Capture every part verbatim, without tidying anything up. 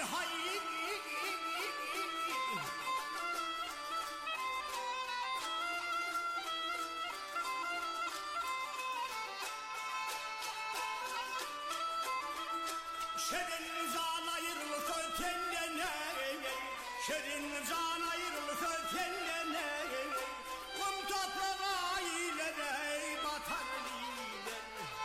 hay. Şerin can ayrılık ötendene, şerin can ayrılık ötendene, kum toprağa ileri batar ileri.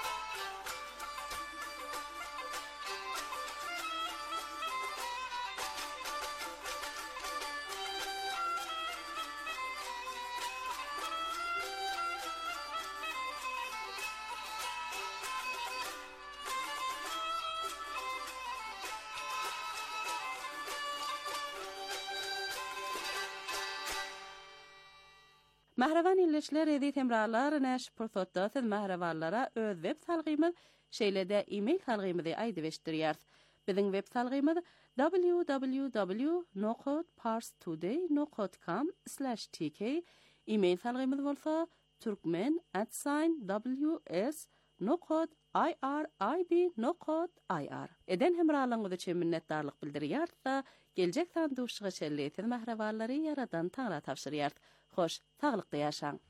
Mahravan illeşler edi temralar näş pursatda siz mahravanlara öz web salgymyz şeýlede e-mail salgymyzy aýdyp eşdirýär. Biziň web salgymyz w w w nokta parstoday nokta com slash t k. E-mail salgymyz bolsa turkmen at w s nokta i r i b nokta i r. Eden hemralyňyz üçin minnetdarlyk bildirýär. Geljek sanduşyga şelleýsiz mahrawanlary yaradan taňra tapşyrýar. Hoş, sağlıkda yaşaň.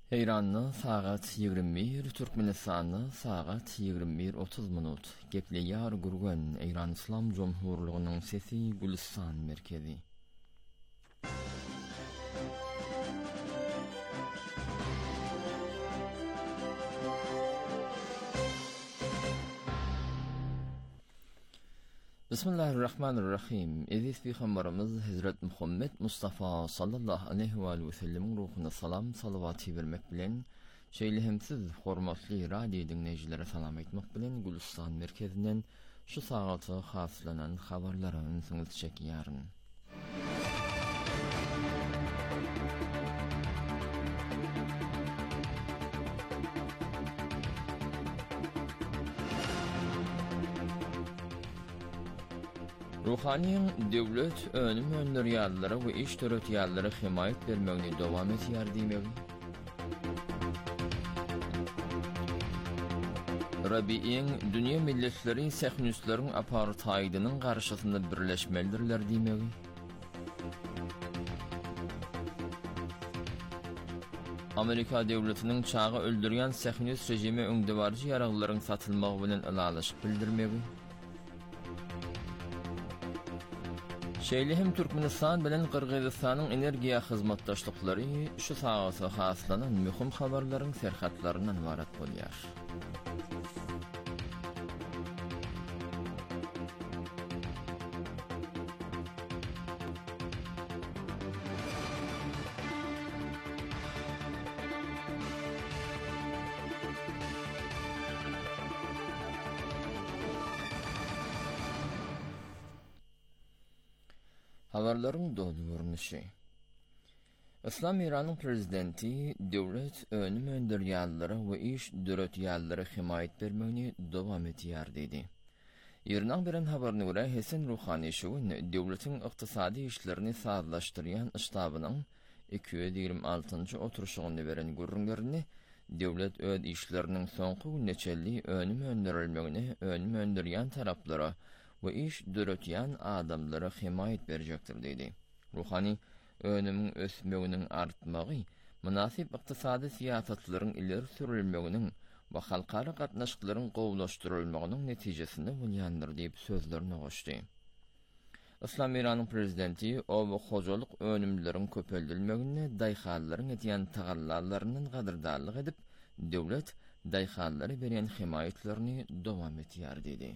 İran'ın saat yigirmi bir, Türkmenistan'ın saat yigirmi bir otuz minut. Gepliyar gurgun İran İslam Cumhurluğu'nun sesi Gülistan merkezi. Bismillahirrahmanirrahim. Aziz Peygamberimiz Hazret Muhammed Mustafa sallallahu aleyhi ve sellem ruhuna salam salavatı vermek bilen şeýlehemsiz hormatly radio dinleýijilere salam etmek bilen Gülistan merkezinden şu sagatı haslanan habarlara öňsüňiz çekýäryn. Ruhaniýeň döwlet önüm önderýärleri we iş töretýärleri himayet bermegini dowam etýär diýmeli. Rabiiň dünýä milletleri sähnüslerin apartheidynyň garşysynda birleşmelidirler diýmeli. Amerika döwletiniň çağa öldürýän sähnüs rejimi öňdewarjy ýaraglaryň satylmagy bilen ilalaşyk bildirmegi. Şeýlehem Türkmenistan bilen Kırgızstanyň energiýa hyzmatdaşlyklary şu sagatda haslanan mühim habarlaryň serhatlaryndan ibaret bolýar. Habarlaryň dolu görnüşi. İslam İran'ın prezidenti döwlet önüm önderýärleri we iş döretýärleri himayet bermegini dowam etýär dedi. İran bilen habaryna görä Hasan Ruhani şuwun döwletiň ykdysady işlerini sazlaşdyrýan ştabynyň iki yüz ýygrimi altynjy oturuşyny beren görünlerini döwlet öz işleriniň soňky günneçelli önüm önderilmegini önüm önderýän taraplara we iş döretýän adamlara himayet berjekdir dedi. Ruhani önümün ösmeginiň artmagy, münasip ykdysady siýasatlaryň ileri sürilmeginiň we halkara gatnaşyklaryň gowlaşdyrylmagynyň netijesinde bolýandyr diýip sözlerini goşdy. İslam İran'ın prezidenti o we hojalyk önümleriň köpeldilmegini daýhallaryň etýän tagallalarynyň gadyrdarlyk edip, döwlet daýhallary berýän himayetlerini dowam etýär dedi.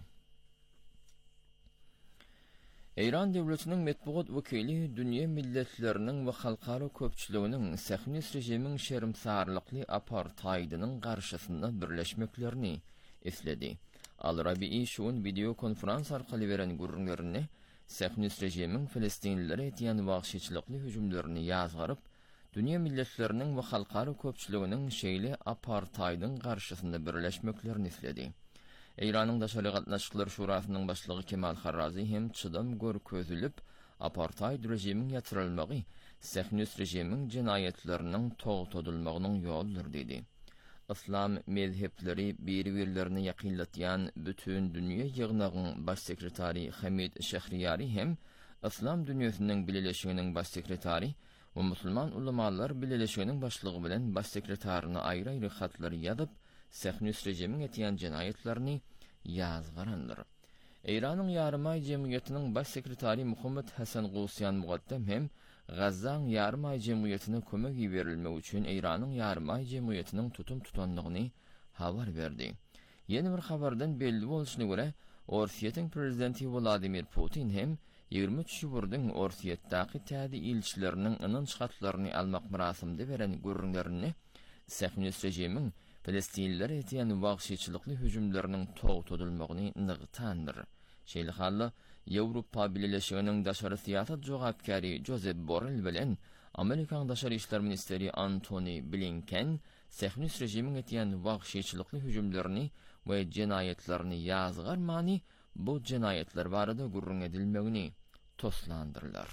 İran döwletiniň metbuat wekili dünýä milletleriniň we halkara köpçüliginiň sähnüs rejimiň şermsarlykly apartheidynyň garşysynda birleşmeklerini esledi. Al-Rabi'i şuun video konferans arkaly beren görünlerini sähnüs rejimiň Filistinlilere etýän wagşyçylykly hüjümlerini ýazgaryp, dünýä milletleriniň we halkara köpçüliginiň şeýle apartheidynyň garşysynda birleşmeklerini esledi. İran'ın daşary gatnaşyklar şurasynyň başlygy Kemal Harrazi hem çydam görkezilip apartheid rejimiň ýatyrylmagy sähnüs rejimiň jinayetleriniň togtadylmagynyň ýoludyr dedi. İslam mezhepleri bir-birlerini ýakynlatýan bütün dünýä ýygnagyň baş sekretary Hamid Şehriyari hem İslam dünýäsiniň bileleşiginiň baş sekretary we musulman ulamalar bileleşiginiň başlygy bilen baş sekretaryna aýry-aýry hatlar ýazyp sähnüs rejimiň etýän jinayetlerini ýazgarandyr. İran'ın Yarımay Cemiyeti'nin baş sekretari Muhammed Hasan Gusyan Muqaddam hem Gazzaň Yarımay Cemiyeti'ne kömek berilmek üçin İran'ın Yarımay Cemiyeti'nin tutum tutanlygyny habar berdi. Ýeni bir habardan belli bolşyna görä, Orsiýetiň prezidenti Vladimir Putin hem ýygrimi üç ýurdyň Orsiýetdäki täze ilçileriniň ynanç hatlaryny almak murasimde beren görünlerini sähnüs rejimiň Filistinliler etýän wagşyçylykly hüjümleriniň togtadylmagyny nygtandyr. Şeýle hally Ýewropa Birleşiginiň daşary siýasat jogapkary Josep Borrell bilen Amerikaň daşary işler ministeri Antony Blinken sähnüs rejimiň etýän wagşyçylykly hüjümlerini we jinayetlerini ýazgarmany bu jinayetler barada gurrun edilmegini toslandyrlar.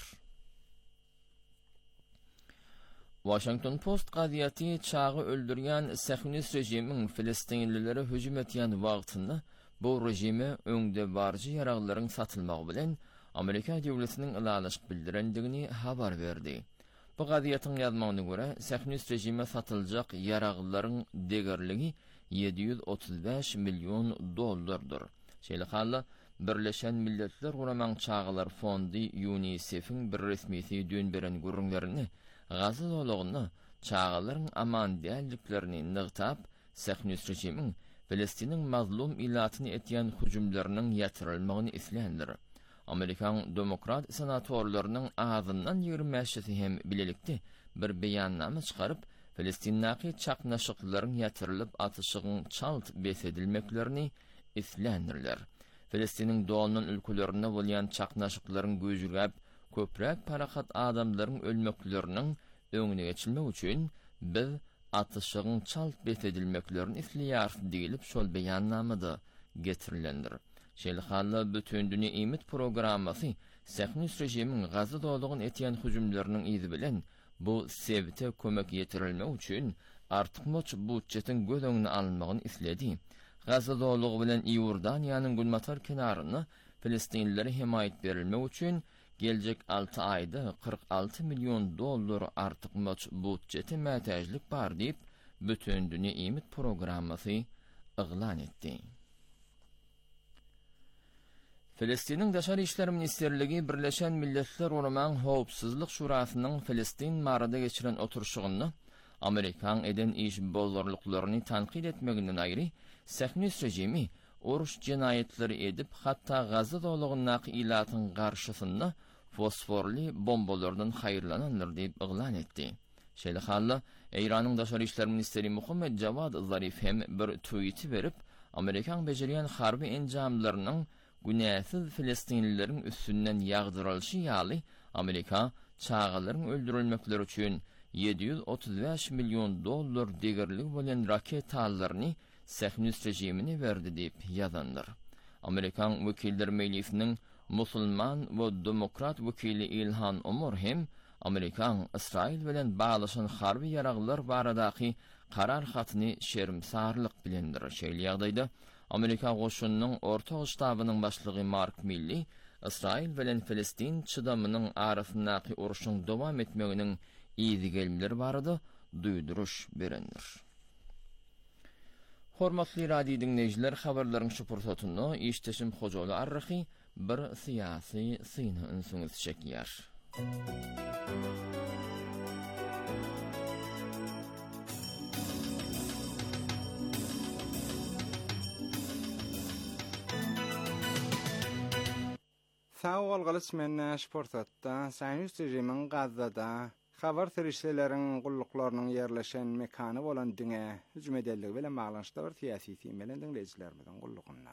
Washington Post gaziýeti çağı öldürýän sähnüs rejimiň Filistinlilere hüjüm etýän wagtynda bu rejimi öňde barjy ýaraglaryň satylmagy bilen Amerika döwletiniň ilalaşyk bildirendigini habar berdi. Bu gaziyetin yazmağına göre Sahyonist rejime satılacak yaragıların degerligi yedi yüz otuz beş milyon dollardır. Şeýle halla Birleşen Milletler Guraman Çağılar Fondi UNICEF'in bir resmisi dün beren gürünlerini Gaza dolugyny çağılaryň aman dälliklerini nygtap Sahyonist rejimin Palestiniň mazlum ilatyny etýän hujumlarynyň ýatirilmagyny islendir. Amerikan demokrat senatorlarynyň ağzyndan ýigirmäşi hem bilelikdi bir beýannama çykaryp Palestinnaky çaknaşyklaryň ýatirilip atyşygyň çalt besedilmeklerini islendirler. Palestiniň doğalının ülkelerine bolýan çaknaşyklaryň göjüräp köprek parahat adamlaryň ölmekleriniň öňüne geçilmek üçin biz atyşygyň çalt besedilmeklerini isleýär diýilip şol beýannamada getirilendir. Şeýle halla bütün dünýä imit programmasy Sahyonist rejimiň Gaza dolugyny etýän hujumlarynyň izi bilen bu sebite kömek ýetirilmek üçin artyk moç budjetin göz öňüne alınmagyny isledi. Gaza dolugy bilen Iordaniýanyň Gulmatar kenaryny Filistinlilere himayet berilmek üçin geljek altı aýda kırk altı milyon dollar artyk moç budjeti mätäjlik bar diýip bütün dünýä imit programmasy eglan etdi. Filistiniň Daşary işler ministerligi Birleşen Milletler Uraman Howpsuzlyk Şurasynyň Filistin barada geçiren oturşugyny Amerikan eden iş bollarlyklaryny tanqid etmeginden aýry Sahyonist rejimi oruç cinayetleri edip hatta Gaza dolugynyň ilatyň garşysynda fosforly bombalardan haýyrlananlar diýip eglan etdi. Şeýle halla Eýranyň Daşary işler ministeri Muhammed Javad Zarif hem bir tweet berip Amerikan bejerýän harby enjamlarynyň günäsiz Filistinlilerin üstünden ýagdyrylşy ýaly Amerika çağalaryň öldürilmekleri üçin yedi yüz otuz beş milyon dollar degerlik bolan raketalaryny Sahyonist rejimine berdi diýip ýazandyr. Amerikan wekiller meclisiniň musulman we demokrat wekili Ilhan Omar hem Amerikan Israil bilen baglaşan harby yaraglar baradaky karar hatyny şermsarlyk bilendir. Şeýle ýagdaýda Amerika goşunynyň orta ştabynyň başlygy Mark Milley Israil bilen Filistin çydamynyň arasyndaky uruşyň dowam etmeginiň iýdi gelmeleri barada duýduruş berendir. Hormatly radio dinleýijiler, habarlaryň şu pursatyny işteşim Hojaly Arrahy bir syýasy syny ünsüňiz çekýär. Sağ ol galyş menne sportatda Sahyonist rejimiň Gazada habar terişleriň gulluklarının yerleşen mekanı bolan diňe hüjüm edelligi bilen baglanşykda bir syýasy bilen dinleýijilerimiň gulluguna.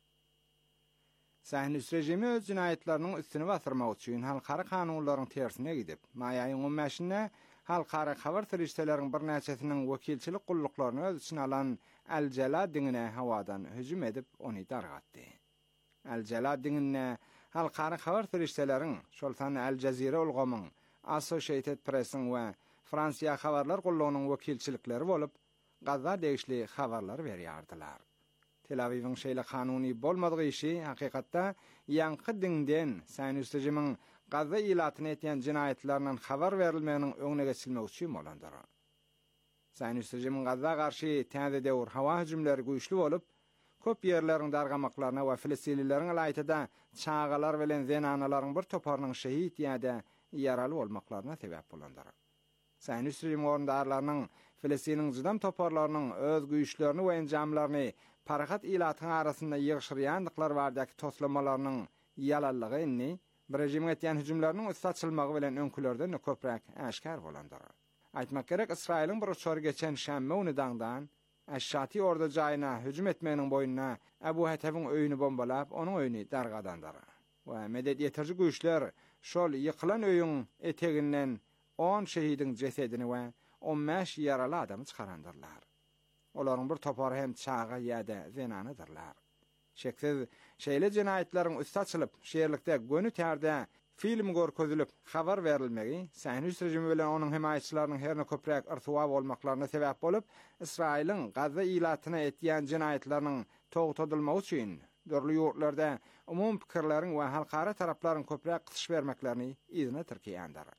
Sahyonist rejimi öz cinayetlerinin üstüne basyrmak üçin halkara kanunlaryň tersine gidip, maýaýyň on beşinde halkara habar terişleriň bir näçesiniň wekilçilik gulluklaryny öz içine alan Al-Jala diňine hawadan hüjüm edip ony dargatdy. Al-Jala diňine halkara habar terişleriň, şolsan Al Jazeera ulgamyň, Associated Press'in we Fransiýa habarlar gullugynyň wekilçilikleri bolup, Gaza degişli habarlar berýärdiler. Tel Aviv'in şeýle kanuny bolmadygy işi hakykatda ýanky diňden Sahyonist rejimiň Gaza ilatyny etýän jinayetleriniň habar berilmeginiň öňüne geçilmek üçin bolandyr. Sahyonist rejimiň Gaza garşy täze döwür hawa hüjümleri güýçli bolup, köp ýerleriň dargamaklaryna we Filistinlileriň aýtyda çağalar bilen zenanalaryň bir toparnyň şehit ýa-da yaraly bolmaklaryna sebäp bolandyr. Sahyonist rejim orundarlarynyň Filistiniň jydam toparlarynyň öz güýçlerini we enjamlaryny parahat ilatyň arasynda ýygyşyrýandyklar bardaky toslamalarynyň ýalanlygy inni bir rejim etýän hüjümläriniň üstü bilen öňkülerden köprek aşkar bolandyr. Aýtmak gerek, Israil'in bir uçar geçen şämme unudandan Aşşati orada jaýyna hüjüm etmeginiň boýuna Abu Hatef'in öýüni bombalap, onuň öýüni dargadandyr. We medet ýetirji güýçler şol ýykylan öýüň eteginden on şehidiň jesedini we on beş ýaraly adamy çykarandyrlar. Olaryň bir topary hem çağa ýa-da zenanydylar. Şeksiz şeýle jinaýetleriň üstü açylyp, şeýerlikde gönü tärde film görkezilip habar berilmegi Sahyonist rejimi bilen onuň himaýetçileriniň herne köprek irtiwa bolmaklaryna sebäp bolup, Israil'in Gaza ilatyna etýän jinaýetleriniň togutdylmagy üçin dörli ýurtlarda umum pikirleriň we halkara taraplaryň köprek gysyş bermeklerini izine tirkiýändir.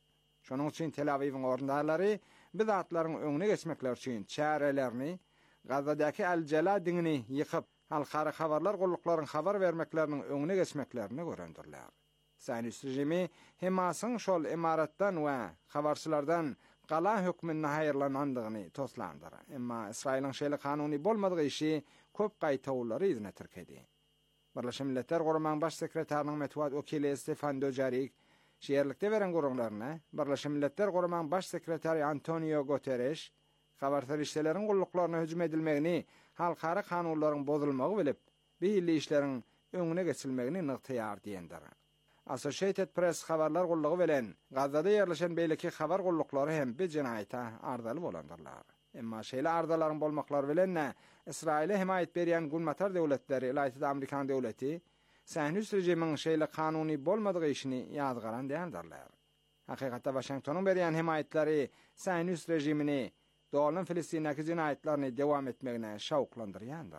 Şonuň üçin Tel Aviwyň orundarlary biz atlaryň öňüne geçmekler üçin çärelerini Gazadaky Al-Jala diňini ýykyp halkara habarlar gullyklaryň habar bermekleriniň öňüne geçmeklerini görendirler. Sionist rejimi Hemasyň şol imaratdan we habarçylardan gala hökmüne haýyrlanandygyny toslandyr. Emma Israýlyň şeýle kanuny bolmadygy işi köp gaýtawlary izine tirkedi. Birleşmiş Milletler Guramaň baş sekretärining metbuat okili Stefan Dujarric şeýerlikde beren gurulmalarına Birleşmiş Milletler Guramaň baş sekretäri Antonio Guterres habartarişleriň gullyklaryna hüjüm edilmegini, halkara kanunlaryň bozulmagy bilip, beýle işleriň öňüne geçilmegini nyktyýar diýendir. Associated Press habarlar gullugy bilen Gazada ýerleşen beýleki habar gullyklary hem bir jenaýata ardaly bolandyrlar. Emma şeýle ardalaryň bolmaklary bilen Israýile himayet berýän gulmatar döwletleri, United Amerikan döwleti, Sionist rejimiň şeýle kanuny bolmadygy işini ýazgaran diýendirler. Hakykatda Washingtonyň berýän himayetleri Sionist rejimini dolan Filistindäki jinaýatlaryny dowam etmegine şawklandyrýandyr.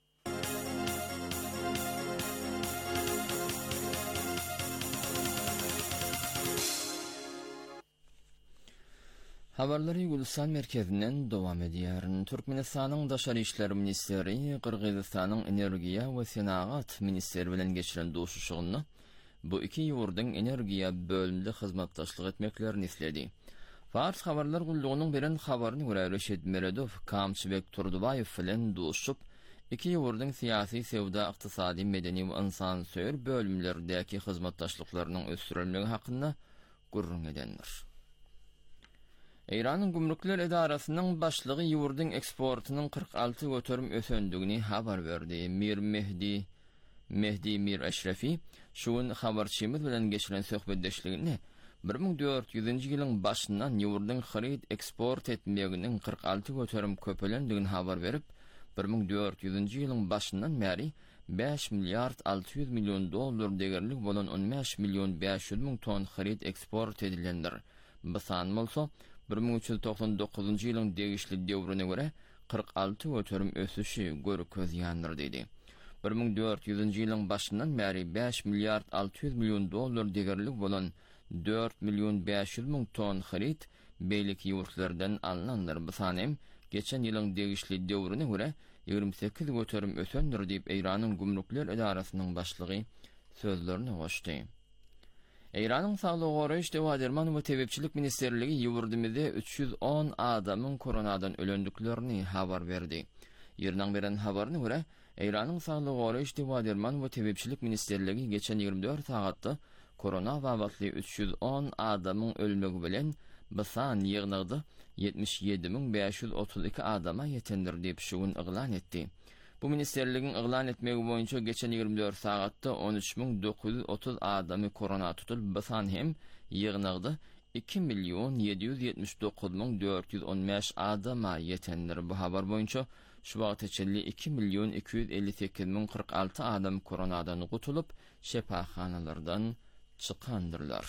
Habarlary Gulistan merkezinden dowam edýär. Türkmenistanyň Daşary işler ministeri Kyrgyzstanyň energiýa we senagat ministeri bilen geçiren duşuşygyny bu iki ýurdyň energiýa bölümde hyzmatdaşlyk etmeklerini isledi. Fars habarlar gullugynyň beren habaryny görä Reşid Meredov, Kamçybek Turdubayew bilen duşup iki ýurdyň syýasy, sewda, ykdysady, medeni we insan söýür bölümlerdäki hyzmatdaşlyklarynyň ösdürilmegi hakynda gurrun edenler. Iranyň gümrükler edarasynyň başlygy ýurdyň eksportynyň kırk alty göterim ösendigini habar berdi. Mir Mehdi Mehdi Mir Eşrefi şuň habarçymyz bilen geçiren söhbetdeşligini bir ming dört ýüzünji ýylyň başyndan ýurdyň haryt eksport etmeginiň kırk alty göterim köpelendigini habar berip, bir ming dört ýüzünji ýylyň başyndan bäri beş milyard alty ýüz million dollar degerlik bolan on beş million beş ýüz ming ton haryt eksport edilendir. Bu san bolsa bir ming üç ýüz toksan dokuzunji ýylyň degişli döwrüne görä kırk alty göterim ösüşi görkezýändir dedi. bir ming dört ýüzünji ýylyň başyndan bäri beş milyard alty ýüz million dollar degerlik bolan dört million beş ýüz ming ton haryt beýleki ýurtlardan alınandyr. Bu sanem geçen ýylyň degişli döwrüne görä ýygrimi sekiz göterim ösendir diýip Iranyň gümrükler edarasynyň başlygy sözlerini goşdy. Iranyň Saglyk goraýyş dewaderman we tebepçilik ministerligi ýurdymyzda üç ýüz on adamyň koronadan ölendiklerini habar berdi. Ýerden beren habaryna görä, Iranyň Saglyk goraýyş dewaderman we tebepçilik ministerligi geçen ýygrimi dört sagatda korona wagtly üç ýüz on adamyň ölmegi bilen bu san ýygnagdy yetmiş ýedi ming beş ýüz otuz iki adama ýetendir diýip şuň eglan etdi. Bu ministerligiň eglan etmegi boýunça geçen ýygrimi dört sagatda on üç ming dokuz ýüz otuz adamy korona tutulup, bu san hem ýygnagdy iki million yedi ýüz ýetmiş dokuz ming dört ýüz on beş adama ýetendir. Bu habar boýunça şu wagtça iki million iki ýüz elli sekiz ming kırk alty adam koronadan gutulup şepaxanalardan çykandyrlar.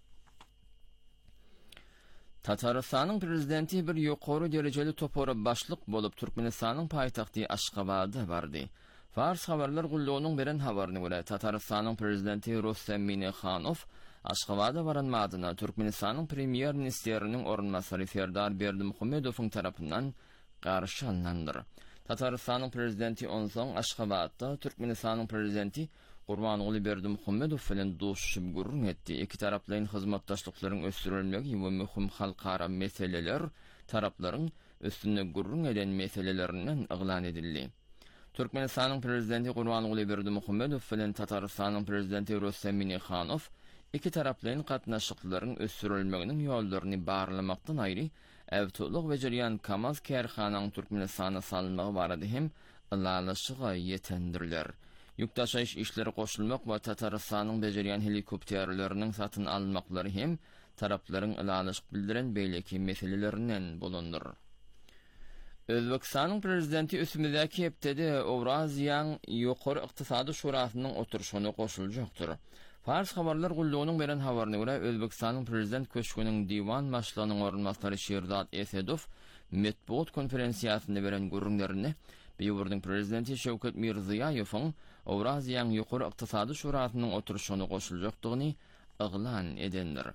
Tataristanyň prezidenti bir ýokary derejeli topora başlyk bolup Türkmenistanyň paýtagty Aşgabatda bardy. Fars habarlar gullugynyň beren habaryna görä Tataristanyň prezidenti Rustem Minnekhanov Aşgabatda baranmadyna Türkmenistanyň premier ministeriniň orunmasary Serdar Berdimuhammedowyň tarapyndan garşy alınandyr. Tataristanyň prezidenti onsoň Aşgabatda Türkmenistanyň prezidenti Gurbanuly Berdimuhammedow bilen duşuşyp gurrun etdi. Iki taraplaryň hyzmatdaşlyklaryň ösdürilmegi we möhüm halkara meseleler taraplaryň üstünde gurrun eden meselelerinden eglan edildi. Türkmenistanyň prezidenti Gurbanuly Berdimuhammedow bilen Tataristanyň prezidenti Rustem Minnekhanov iki taraplaryň gatnaşyklaryň ösdürilmeginiň ýollaryny barlamakdan aýry äwtuluk we jerýan Kamaz kerhanaň Türkmenistana salynmagy barada hem ılalaşyga ýetendirler. Ýükdaşaýyş işleri goşulmak we Tataristanyň bejerýän helikopterleriniň satyn alynmaklary hem taraplaryň ılalaşyk bildiren beýleki meselelerinden bolandyr. Özbekistanyň prezidenti ösümdäki hepdede Ewraziýa ýokary ykdysady şurasynyň oturşyny goşuljakdyr. Fars habarlar gullugynyň beren habaryna görä Özbekistanyň prezident köşküniň diwan başlygynyň orunmasary Şerzad Esedow metbuat konferensiýasynda beren gurrunlaryny ýurdyň prezidenti Şewket Mirziýowyň Ewraziýa ýokary ykdysady şurasynyň oturşyny goşuljakdygyny eglan edendir.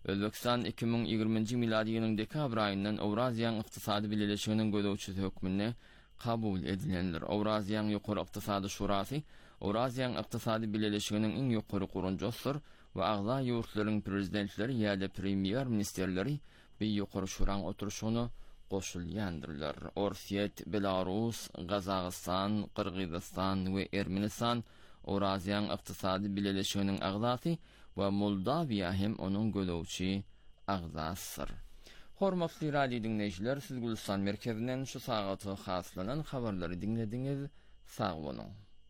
Özbekistan iki bin ýigirminji miladi ýylyň dekabr aýyndan Ewraziýa ykdysady birleşiginiň gödäwçi hökmüne kabul edilenler. Ewraziýa ýokary ykdysady şurasy Ewraziýa ykdysady birleşiginiň iň ýokary gurunjysydyr we agza ýurtlaryň prezidentleri ýa-da premier ministerleri bir ýokary şuraň oturşuny goşulýandyrlar. Orsiýet, Belarus, Gazagystan, Kyrgyzstan we Ermenistan Ewraziýa ykdysady birleşiginiň agzasy we Moldawiýa hem onuň gödäwçi agzasydyr. Hormatly radio dinleýijiler, siz Gülistan merkezinden şu sagaty haslanan habarlary dinlediňiz. Sag bolun.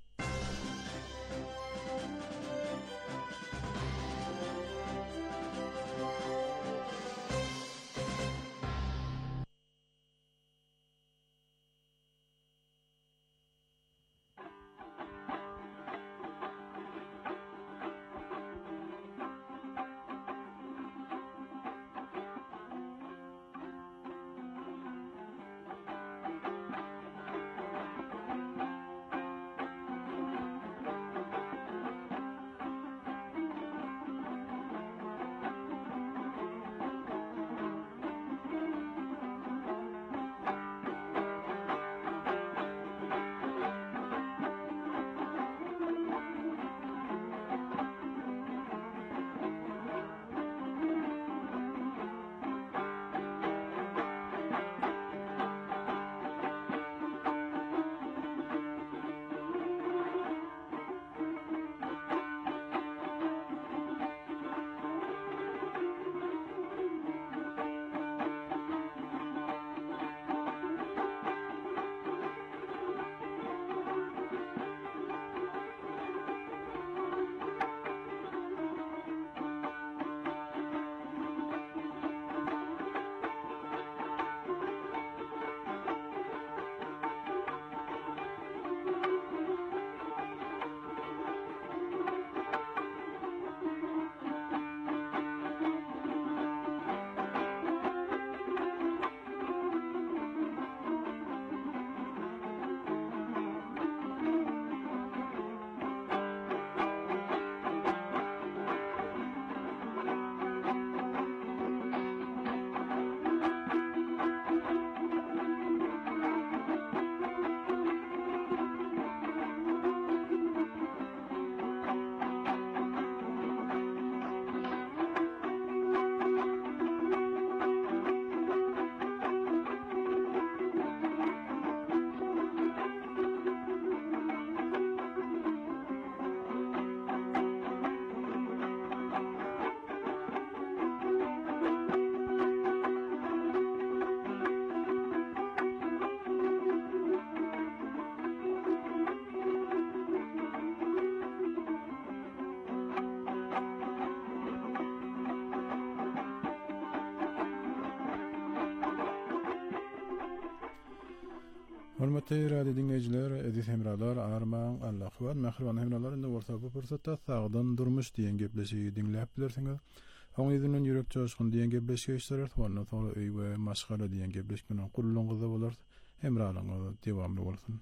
Hormatly radio dinleyijiler, edis hemralar, arman, Allah'wan, mähriban hemralar indi bolsa bu fursatda sagdan durmuş diýen gepleşigi dinläp bilersiňiz. Oň ýüzünden ýürek çoşkun diýen gepleşigi işlerer, wanda sonra öý we maşgala diýen gepleşiginiň gurulungyza bolar. Hemralaryňyz dewamly bolsun.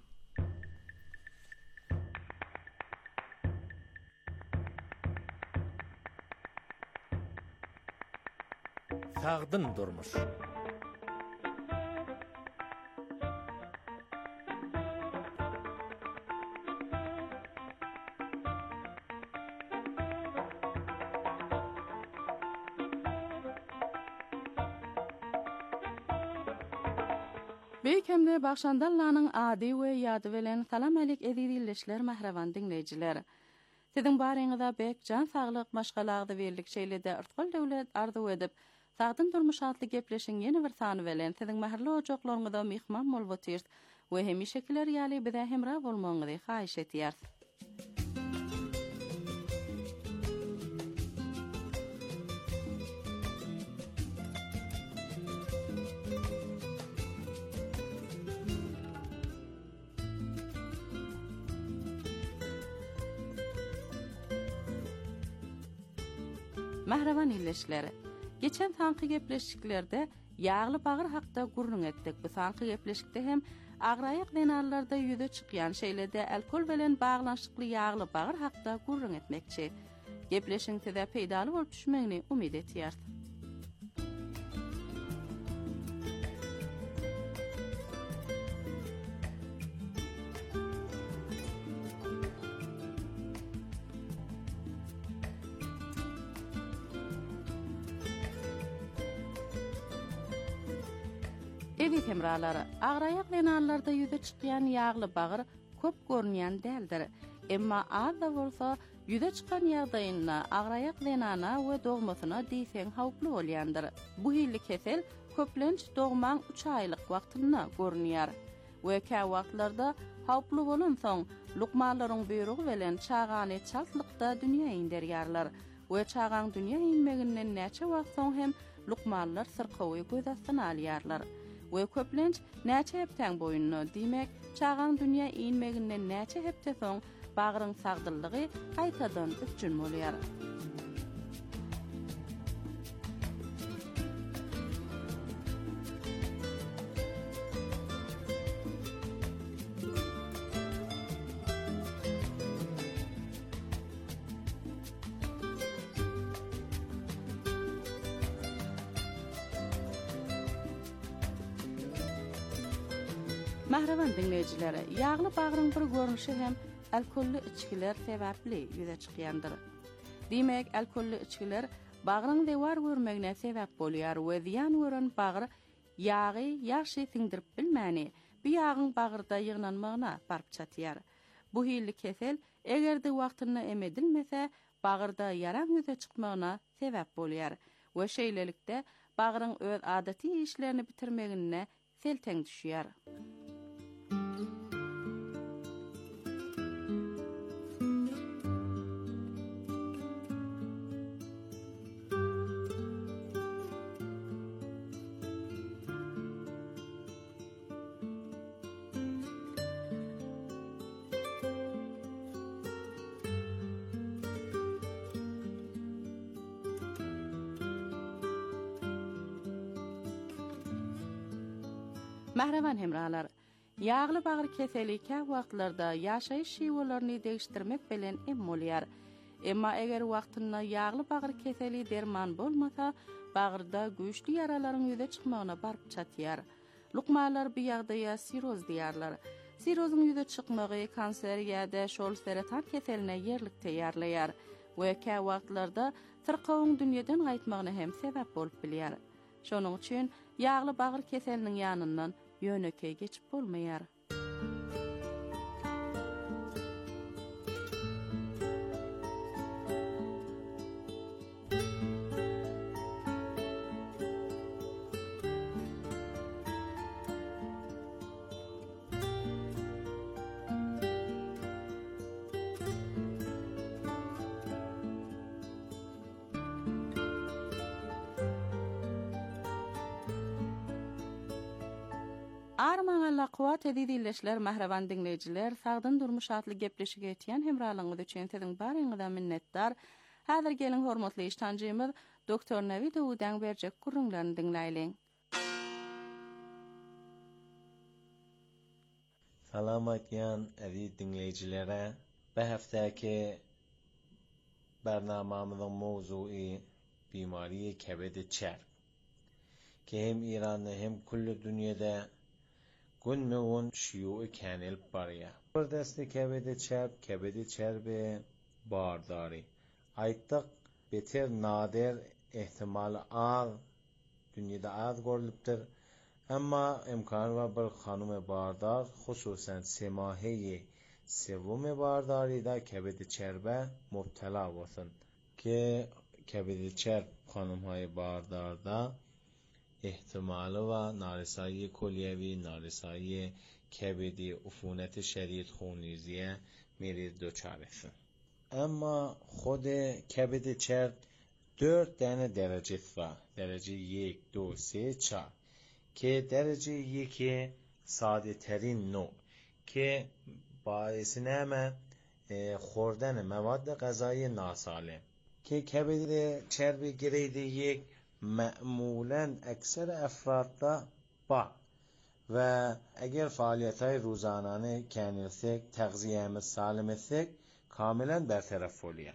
Sagdyn durmuş. Beýkemde Bagşandallanyň ady we ýady bilen salam alyk edilýärler mähreban dinleýijiler. Siziň baryňyzda bek jan saglyk maşgalagdy berlik şeýlede ırtkal döwlet arzu edip, sagdyn durmuş atly gepleşiň ýeni bir sany bilen siziň mähirli ojaklaryňyzda mehman bolup otyrt we hemişekiler ýaly bize hemra bolmagyňyzy haýyş etýär. Mähreban illeşleri. Geçen sanky gepleşiklerde ýagly bagyr hakda gurrun etdik. Bu sanky gepleşikde hem agraýak denarlarda ýüze çykýan şeýlede alkol bilen baglanşykly ýagly bagyr hakda gurrun etmekçi. Gepleşiň size peýdaly bolup düşmegini umyt etýär. Edip hemraları, ağrayak lenanlarda yüze çıkayan yağlı bağır köp görünýän däldir. Emma az da bolsa yüze çıkan ýagdaýynda ağrayak lenana we dogmasyna diýsen hawply bolýandyr. Bu hilli kesel köplenç dogmaň üç aýlyk wagtynda görünýär. We kä wagtlarda hawply bolan soň lukmalaryň buyrug bilen çağany çaltlykda dünýä inderýärler. We çağan dünýä inmeginden näçe wagt soň hem lukmalar syrkawy göz astyna alýarlar. We köplenç näçe hepden boyunny diýmek, çağan dünýä inmeginden näçe hepde soň bagryň sagdyllygy gaýtadan üçin bolýar. Mahravan dinleyijileri, ýagly bagryň bir görnüşi hem alkolly içkiler sebäpli ýüze çykýandyr. Diýmek, alkolly içkiler bagryň dewar görmegine sebäp bolýar we ziýan gören bagry ýagy ýaşy siňdirip bilmäni, bu ýagyň bagyrda ýygnanmagyna barp çatýar. Bu hilli kesel egerde wagtyna emedilmese, bagyrda ýaran ýüze çykmagyna sebäp bolýar we şeýlelikde bagryň öz adaty işlerini bitirmegine selteň düşýär. Mahravan hemralar, ýagly bagyr keselike wagtlarda ýaşaýyş şiwalaryny degişdirmek bilen em bolýar. Emma eger wagtyna ýagly bagyr keseli derman bolmasa, bagyrda güýçli ýaralaryň ýüze çykmagyna barp çatýar. Lukmalar bu ýagdaýa siroz diýerler. Sirozyň ýüze çykmagy kanser ýa-da şol seratan keseline ýerlik täýärleýär we kä wagtlarda syrkawyň dünýeden gaýtmagyna hem sebäp bolup bilýär. Şonuň üçin ýagly bagyr keseliniň ýanyndan ýöneke geçip bolmaýar. Armaňa kuwat edilýärler mahravan dinleyijiler, sagdyn durmuş atly gepleşigi etýän hemralygyňyz üçin siziň baryňyzdan minnetdar. Häzir gelin hormatly iştanjymyz doktor Navid Udan berjek gurrunlaryny dinleýilen. Salamatyan aziz dinleyicilere, bu haftaki bernamamızın mevzui bimari kebedi çerp. Ki hem İran'da hem kullu dünyada gün meğun şiyu kanilip barya. Burdasti kebedi çerp, kebedi çerbi bardari. Ayttık beter nadir ihtimal ağ dünyada ağ görülüptür. Ama imkan var bir hanım bardar, hususen semahiyi sevum bardari da kebedi çerbe mubtela olsun. Ki kebedi çerp hanımhay bardarda ihtimali ve narisayı kolyevi, narisayı kebedi ufunet şerit khuniziye meriz döçarısı. Ama خود kebedi çerp dört tane derece var. Derece یک، دو، سه، چهار. که درجه یکی ساده ترین نوع که باعث نمه خوردن مواد غذایی ناسالم که کبد چربی گرید یک معمولاً اکثر افراد دا با و اگر فعالیت های روزانانه کنیرسک تغذیه سالمسک کاملاً برطرف فولیه.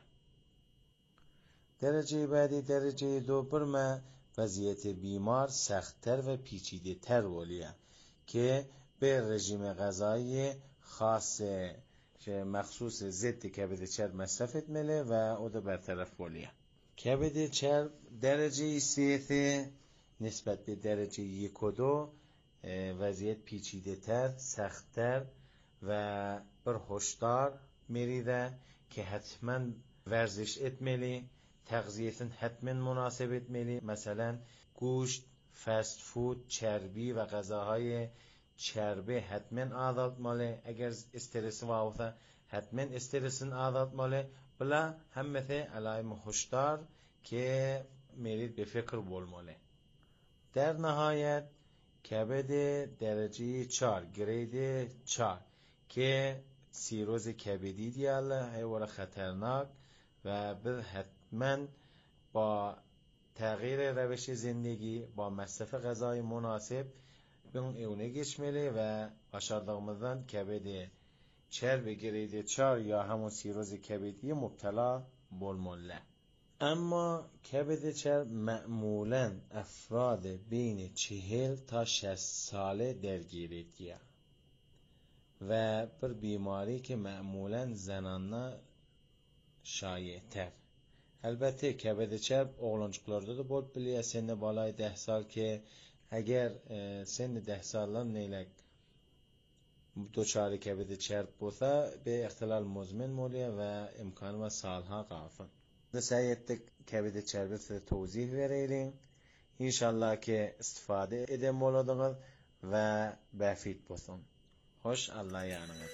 درجه بعدی درجه دو برمه وضعیت بیمار سخت‌تر و پیچیده تر ولیه که به رژیم غذایی خاص مخصوص ضد کبد چرب مصرف etmeli و او da برطرف ولیه. کبد چرب درجه سه نسبت به درجه یک و دو vaziyet پیچیده‌تر، سخت‌تر و bir hoşdar meride ki hatmen ورزش etmeli, تغذیه‌sin hatmen münaseb etmeli. Mesela گوشت، fast food، چربی و غذاهای چربی hatmen azaltmalı. Eğer stresi varsa hatmen stresini azaltmalı. Bula hemmeti alaim hoşdar ki merid be fikir bolmalı. در نهایت کبد درجه چهار گرید چهار که سیروز کبدی دیاله هیولا خطرناک و به حتما با تغییر روش زندگی با مصرف غذای مناسب به اون اونه geçmeli و aşağıdığımızdan کبد چرب گرید چهار یا همون سیروز کبدی مبتلا bolmalı. اما کبد چرب معمولاً افراد بین چهل تا شصت ساله درگیریدیه و bir بیماری که معمولاً زنانه شایع تر. البته کبد چرب oğlancıklarda da bol biliyor. Seni balay ده سال که اگر سن ده سالان نیلک دوچار کبد چرب بوده به اختلال مزمن مولیه و امکان و سالها قافن. سعی ettik kebide çerbesi tevzih verelim. İnşallah ki istifade edem oladınız ve bafit olsun. Hoş Allah yanınız.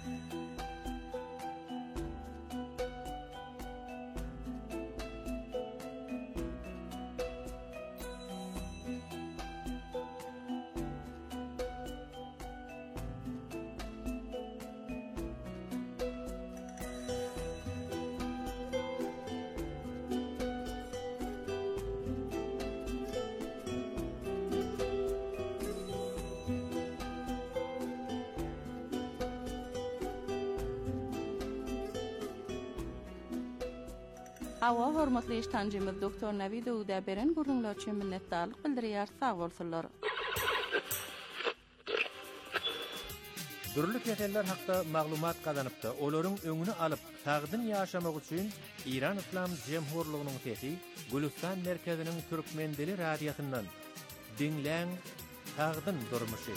Hava hormatly iştancımız Doktor Navid Uda beren gurullar üçün minnetdarlyk bildirýär. Sag bolsunlar. Türlü keseller hakda maglumat kazanypda, olaryň öňüni alyp, sagdyn ýaşamak üçin İran İslam Jemhurlygynyň sesi Gülistan merkeziniň Türkmendeli radiýasyndan dinläň sagdyn durmuşy.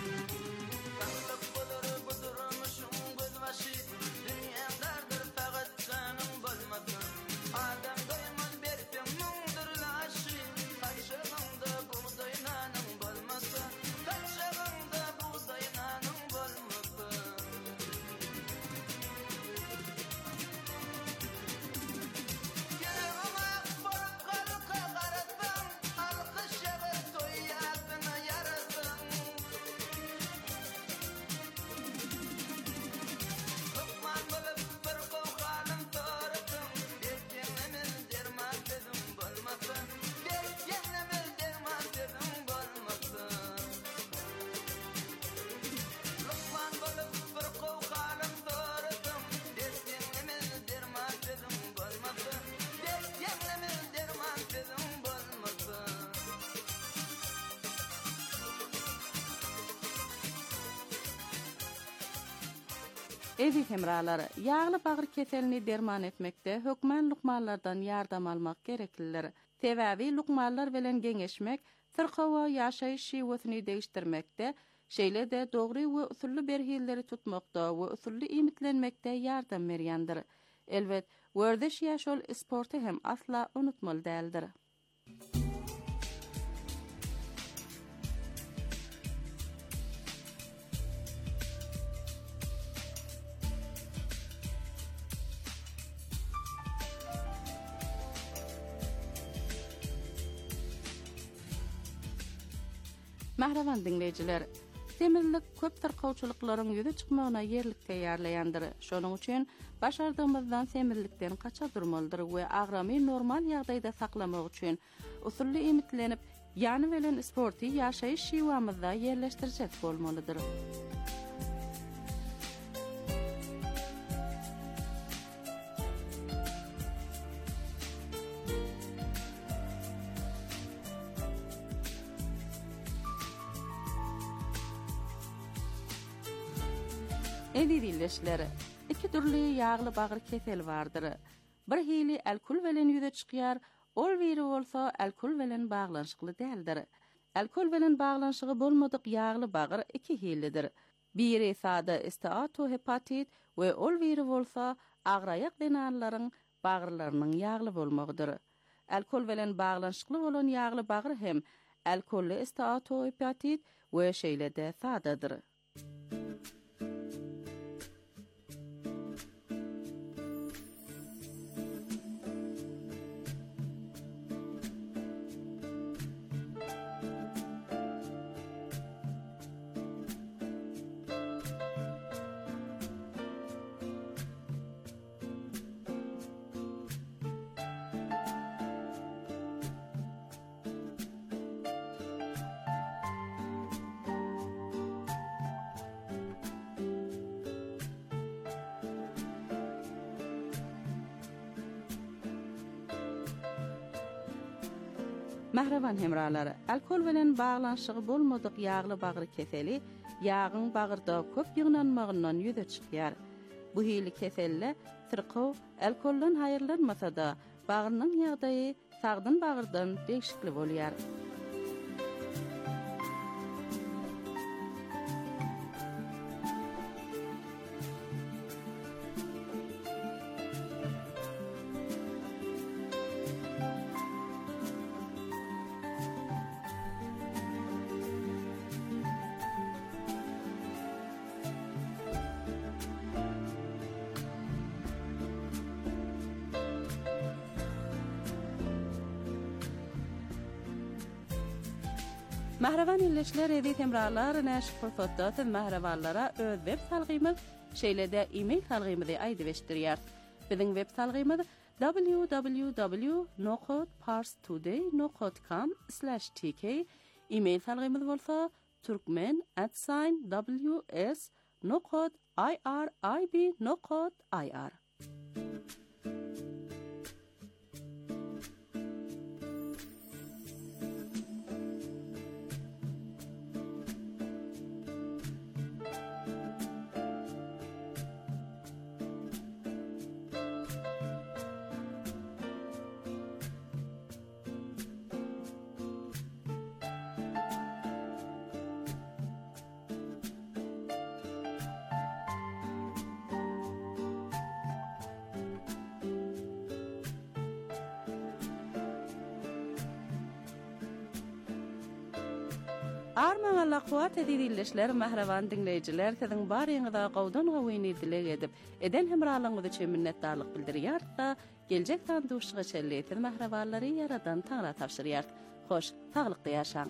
Ezi hemralary, ýagly bagry keselini derman etmekde hökmen lukmanlardan ýardam almak gerekliler. Sebäbi lukmanlar bilen geňeşmek, sırkawa ýaşaýyş şiwetyny değişdirmekde, şeýle-de dogry we usully berhilleri tutmakda we usully imitlenmekde ýardam berýändir. Elbet, werdiş ýaşol sporty hem asla unutmaly däldir. Mahravan dinleyijiler, semizlik köp tarqawçylyklaryň ýüze çykmagyna ýerlik täýärleýändir. Şonuň üçin başardığımızdan semizlikden kaça durmalydyr we agramy normal ýagdaýda saklamak üçin usully imitlenip, ýany bilen sporty ýaşaýyş şiwamyzda ýerleşdirjek bolmalydyr. Edilişler, iki türlü ýagly bagry kesel bardyr. Bir hili alkol bilen ýüze çykýar, ol biri bolsa alkol bilen baglanşykly däldir. alkol bilen baglanşygy bolmadyk ýagly bagyr iki hillidir. Biri sada steatohepatit we ol biri bolsa agrayak denanlaryň bagyrlarynyň ýagly bolmagydyr. Alkol bilen baglanşykly bolan ýagly bagyr hem alkolly steatohepatit we şeýlede sadadyr. Mahravan hemralary, alkol bilen baglanşygy bolmadyk ýagly bagyr keseli ýagyň bagyrda köp ýygnanmagyndan ýüze çykýar. Bu hili keselle sirkow alkoldan haýyrlanmasa da bagyrynyň ýagdaýy sagdyn bagyrdan degişikli bolýar. Mahravan illeşler edit emralar näş fırsatda mahravanlara öz web salgymyz şeýlede e-mail salgymyzy aýdybeşdirýär. Biziň web salgymyz w w w nokta parstoday nokta com slash t k e-mail salgymyz bolsa turkmen at w s nokta i r i b nokta i r. Arman Allah kuwat edilişler mahravan dinleyijiler siziň baryňyza gowdan gowyn dileg edip eden hemralaryňyzy üçin minnetdarlyk bildirýär da geljek tandyşygy çelleýär mahrawanlary yaradan taňra tapşyrýar. Hoş, taglykda ýaşaň.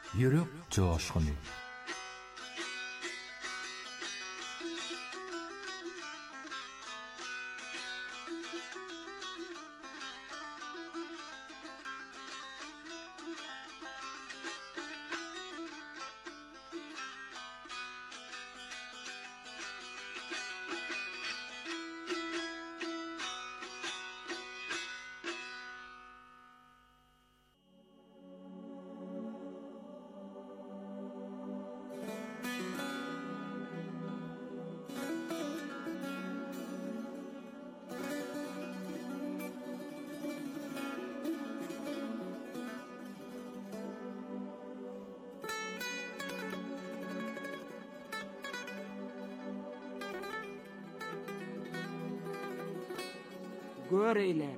Yürek coşkunu. Göreyler.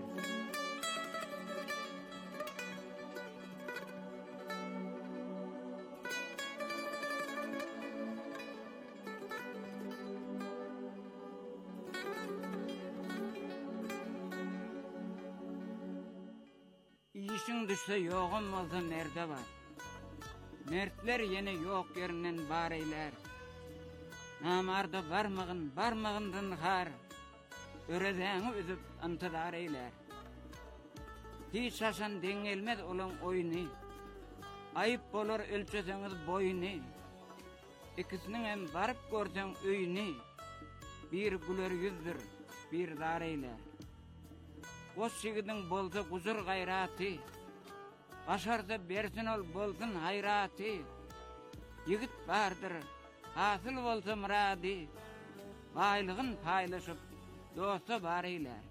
İşin düşse yoğun olsa merde var. Mertler yine yok yerinden bareyler. Namarda barmağın barmağından har. Öredeğini üzüp antıdar eyler. Hiç şaşan dengelmez olan oyunu. Ayıp bolur ölçeseniz boyunu. İkisinin hem varıp görsen öyünü. Bir güler yüzdür, bir dar eyler. Koş yigidin bolsa kuzur gayratı. Başarsa bersin ol bolsun hayratı. Yigit bardır, hasıl bolsa muradi. Baylığın paylaşıp dostu bareyler.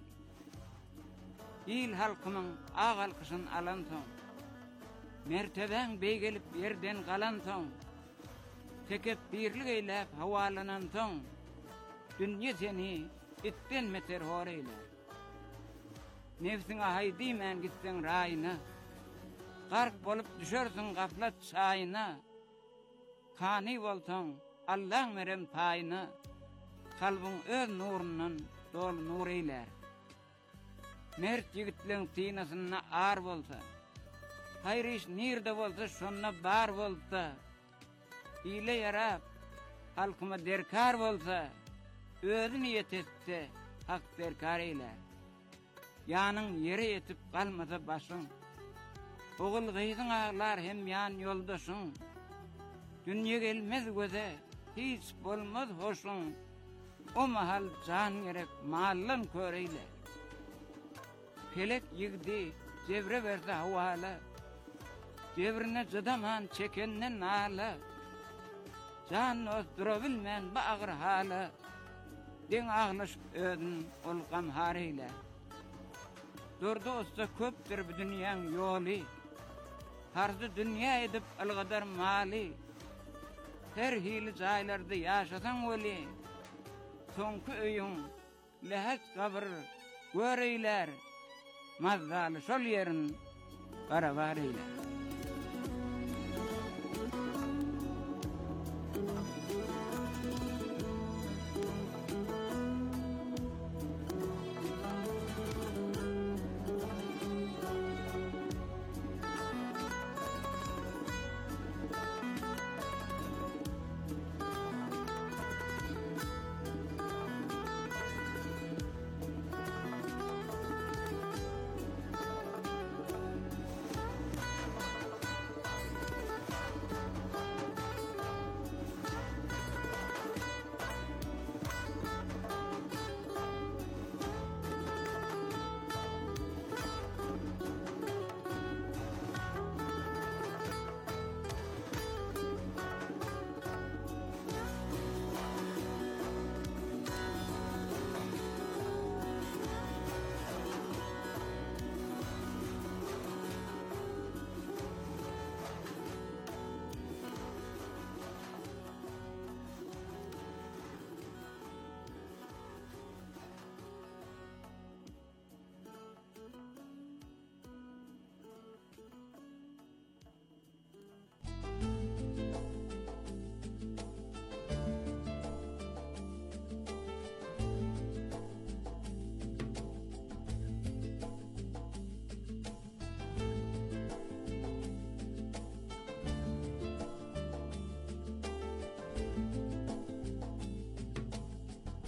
İl halkımın ağ halkısın alan son. Merteben bey gelip yerden kalan son. Tekep birlik eylep havalanan son. Dünya seni itten meter horeyler. Nefsine haydiymen gitsen rayına. Gark bolup düşersin gaflat çayına. Kani bolsan Allah merem payına. Kalbin öz nurundan dol nur eyler. Mert yigitlerin tinasına ağır bolsa, hayır iş nirde bolsa şonna bar bolsa, hile yarab, halkıma derkar bolsa, özü niyet etse, hak derkar eyler. Yanın yere yetip kalmasa başın, oğul gıydın ağlar hem yan yoldaşın, dünya gelmez göze, hiç bolmaz hoşun, o mahal can gerek mallan köreyler. Pelek yigdi, cevre verse havala, cevrine zıdaman çekenne nala, can ozdurabilmen bağır hala, den ağlaşıp ödün olgam hareyler. Durdu usta köptür bu dünyanın yolu, hardı dünya edip algadar mali, her hili zaylarda yaşasan oli, sonku öyün, lehet kabır, göreyler, mazzalı sol yerin, barabar eyler.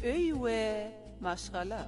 öy we maşgala.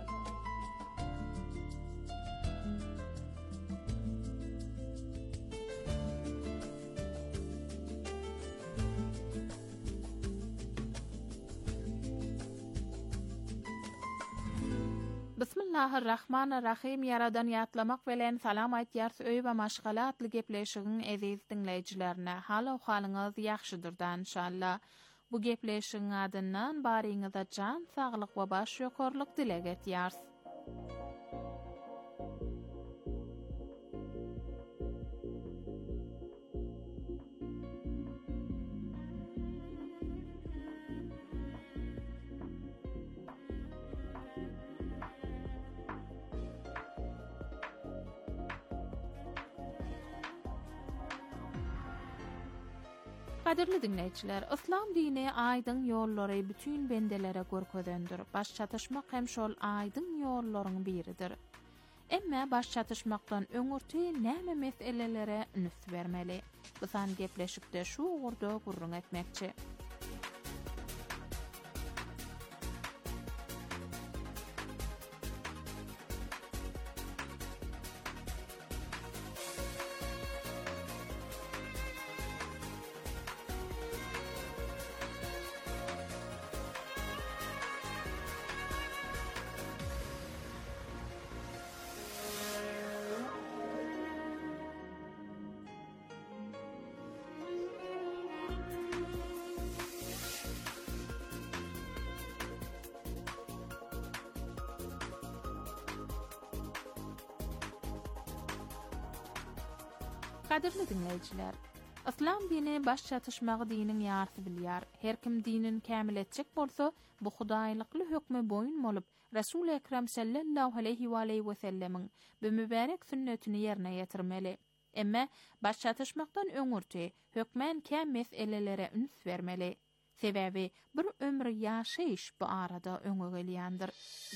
Bismillahirrahmanirrahim. Yaradan yatlamak bilen salam aýtýar öý we maşgala atly gepleşigiň eziz dinleýijilerine. Halo halyňyz ýaxşydyrdan inşallah. Bu gepleşigiň adyndan baryňyza jan saglyk we baş ýokarlyk dilek etýärs. Kadirli dinleyijiler, İslam dini aýdyň ýollary bütün bendelere görkezdendir. Baş çatışmak hem şol aýdyň ýollaryň biridir. Emme baş çatışmakdan öňürti näme meselelere nüs bermeli? Bisan gepleşikde şu urda gurrun etmekçi. Kadirli dinleyijiler, İslam dini baş çatışmagy diniň ýarty bilýär. Her kim dinin kämil etjek bolsa, bu hudaýlykly hökme boyun bolup, Resul Ekrem sallallahu aleyhi we aleyhi we sellemiň bu mübarek sünnetini ýerine ýetirmeli. Emme baş çatışmakdan öňürti hökmen käm meselelere üns bermeli. Sebebi bir ömür ýaşaýyş bu arada öňe gelýändir.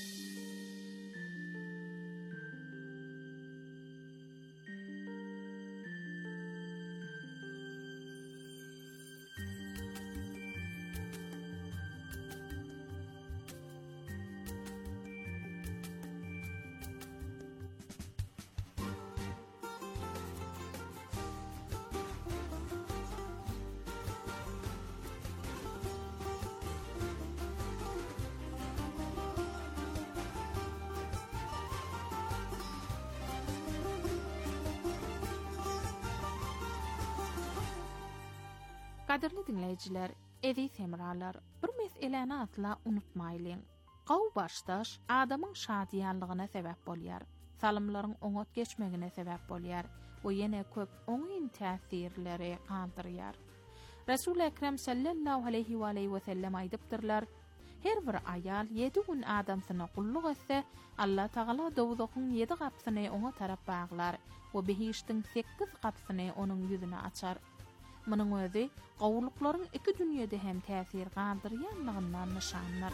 Kadirli dinleyijiler, eziz hemralar, bir meseleni atla unutmaýlyň. Gaw başdaş adamyň şadiýanlygyna sebäp bolýar, salymlaryň oňat geçmegine sebäp bolýar we ýene köp oňyn täsirleri gandyrýar. Resul Ekrem sallallahu aleyhi we aleyhi we sellem aýdypdyrlar: her bir aýal ýedi gün adamsyna gulluk etse, Allah Taala dowzakyň ýedi gapsyny oňa tarap baglar we behiştiň sekiz gapsyny onuň ýüzüne açar. Munyň özi gowluklaryň iki dünýede hem täsir gandyrýanlygyndan nişanlar.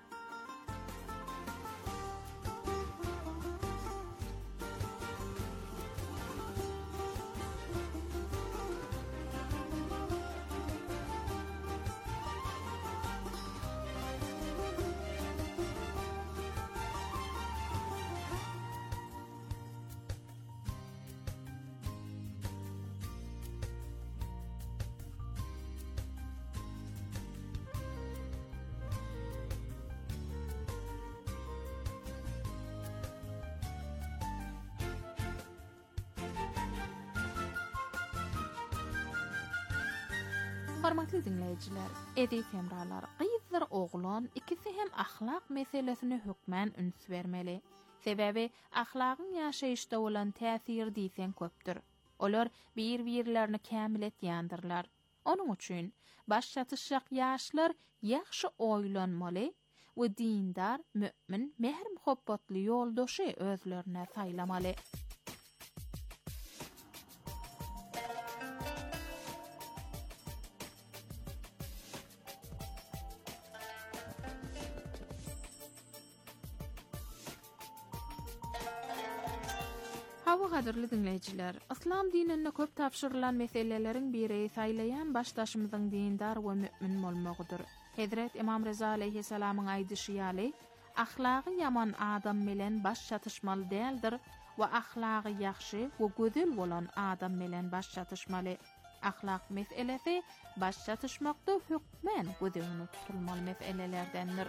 Hormatly dinleyijiler, eziz hemralar, gyýdyr oglan ikisi hem ahlak meselesini hökmen üns bermeli. Sebebi ahlakyň ýaşaýyşda bolan täsir diýsen köpdür. Olar bir-birlerini kämil etýändirler. Onuň üçin baş çatışjak ýaşlar ýaxşy oýlanmaly we dindar, mümin, mehr muhabbatly ýoldaşy özlerine saýlamaly. Hawa gadirli dinleyijiler, İslam dininde köp tapşyrylan meseleleriň biri saýlaýan başdaşymyzyň dindar we mümin bolmagydyr. Hazret İmam Reza aleyhisselamın aýdyşýaly, ahlagy yaman adam bilen baş çatışmaly däldir we ahlagy ýaxşy we gözel bolan adam bilen baş çatışmaly. Ahlak meselesi baş çatışmakda hükmen gözelini tutulmaly meselelerdendir.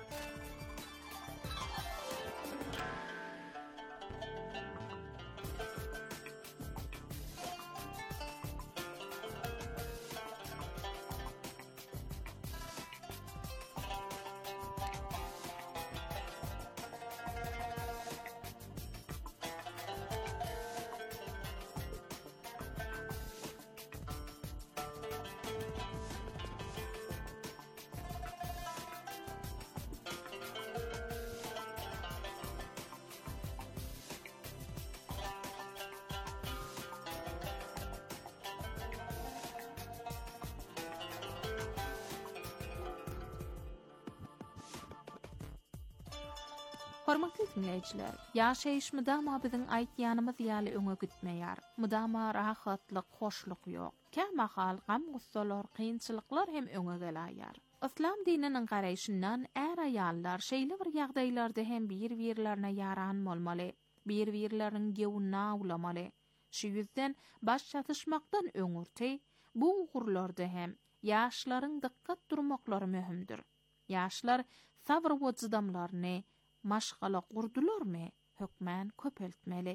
Hormatly dinleyijiler, ýaşaýyş mydama biziň aýtýanymyz ýaly öňe gitmeýär. Mydama rahatlyk, hoşluk ýok. Kämahal gam gussalar, kynçylyklar hem öňe gelýär. İslam dininiň garaýşyndan är aýallar şeýle bir ýagdaýlarda hem bir-birlerine ýaran bolmaly, bir-birleriň gewünä ulamaly. Şu ýüzden baş çatışmakdan öňürti, bu ugurlarda hem ýaşlaryň dikkat durmaklary möhümdir. Ýaşlar sabr we jydamlaryny maşgala gurdularmy, hökmen köpeltmeli.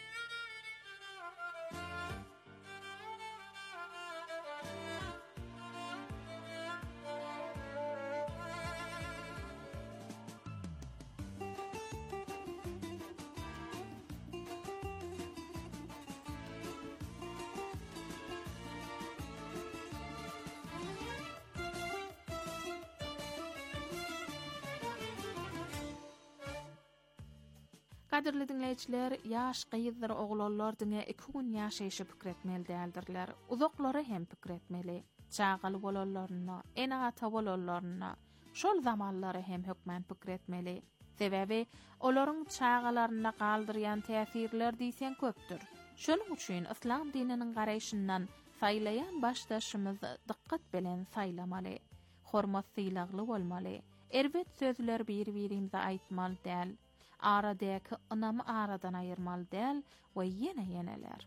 Kadirli dinleyijiler, ýaş gyýyzlar oglanlar diňe iki gün ýaşaýşy pikretmeli däldirler. Uzaklary hem pikretmeli. Çağaly bolanlaryna, en ata bolanlaryna, şol zamanlary hem hökmen pikretmeli. Sebebi olaryň çağalaryna galdyrýan täsirler diýsen köpdür. Şonuň üçin İslam dininiň garaýşyndan saýlaýan başdaşymyz dikkat bilen saýlamaly. Hormat syýlagly bolmaly. Erbet sözler bir-birimize aýtmaly däl. Aradaki ınamı aradan ayırmalı değil ve yine yeneler.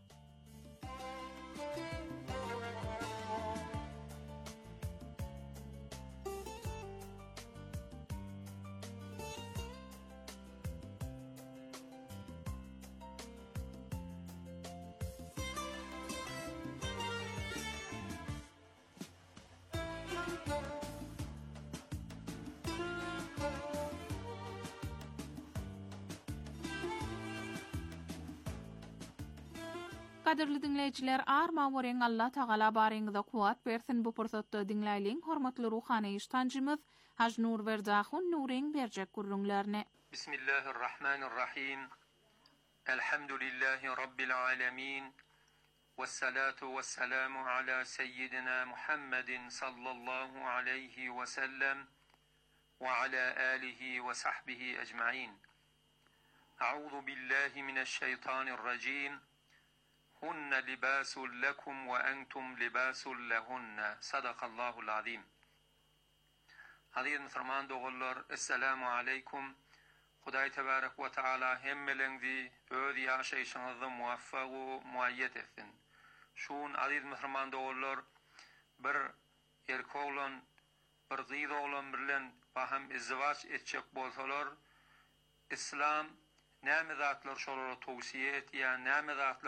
Kadirli dinleyijiler, arma wöreň Allah Taala baryňyza kuwat bersin. Bu pursatda dinläýliň hormatly ruhany iştancymyz Haj Nur Berzahun Nuring berjek gurrunlaryny. Bismillahirrahmanirrahim. Elhamdülillahi rabbil alamin. Vessalatu vesselamu ala seyyidina Muhammedin sallallahu aleyhi ve sellem ve ala alihi ve sahbihi ecmaîn. A'udhu billahi mineşşeytanirracim. Hunna libasul lekum ve entum libasul lehunna. Sadakallahul azim. Aziz Müslüman dogallar, esselamu aleykum. Hudaý tebarek ve taala hemmeleňizi öz ýaşaýyşyňyzda muwaffaq we muayyet etsin. Şun aziz Müslüman dogallar, bir erkoglan, bir zyz oglan bilen baham izdivaç etjek bolsalar, İslam näme zatlar şolara towsiýe etýär, näme zatlar